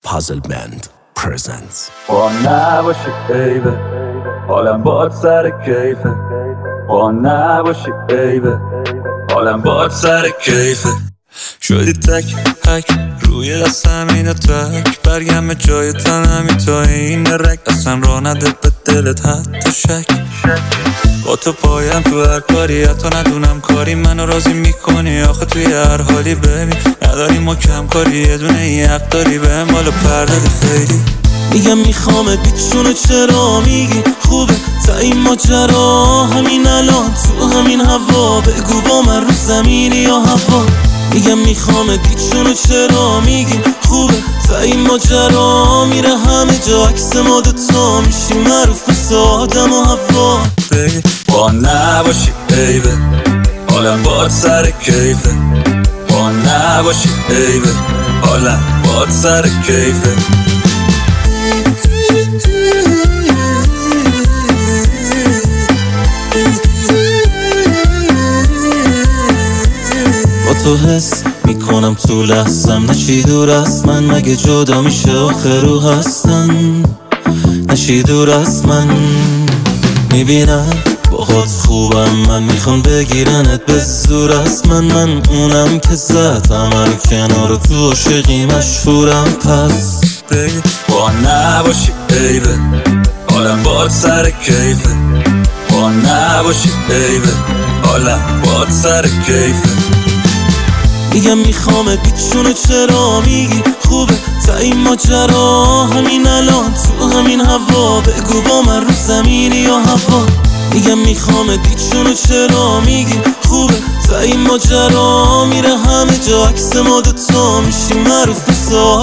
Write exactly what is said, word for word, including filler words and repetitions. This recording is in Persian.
Puzzle Band presents. با نباشی بیبه حالم باد سر کیفه. با نباشی بیبه حالم باد سر کیفه. شدی تک هک روی دستم اینو تک برگم جای تنمی تا این رک اصلا را نده به دلت حتی شک. با تو پایم تو هر کاری حتی ندونم کاری منو راضی میکنی آخه توی هر حالی ببین نداری ما کم کاری یه دونه یه حق داری بهم بالا پردادی خیلی. میگم میخوامت بیچونه چرا میگی خوبه تا این ماجرا همین الان تو همین هوا بگو با من رو زمینی یا هوا. میگم میخوامت بیچونه چرا میگی خوبه تا این ماجرا میره همه جا عکس ما دوتا میشیم معروف مثل آدم و هوا. با نباشی بیبه حالم باد سر کیفه. با نباشی بیبه حالم باد سر کیفه. با تو حس میکنم تو لحظم نشی دور از من مگه جدا میشه آخر رو هستن نشی دور از من. میبینم باهات خوبم من میخوام بگیرنت به زور از من من اونم که زد همه رو کنار تو عاشقی مشهورم پس با نباشی بیبه حالم باد سر کیفه. با نباشی بیبه حالم باد سر کیفه. میگم میخوامت بیچونه چرا میگی خوبه تا این ماجرا همین الان تو همین هوا بگو با من رو زمینی یا هوا. میگم میخوامت بیچونه چرا میگی خوبه تا این ماجرا میره همه جا عکس ما دوتا میشیم معروف مثل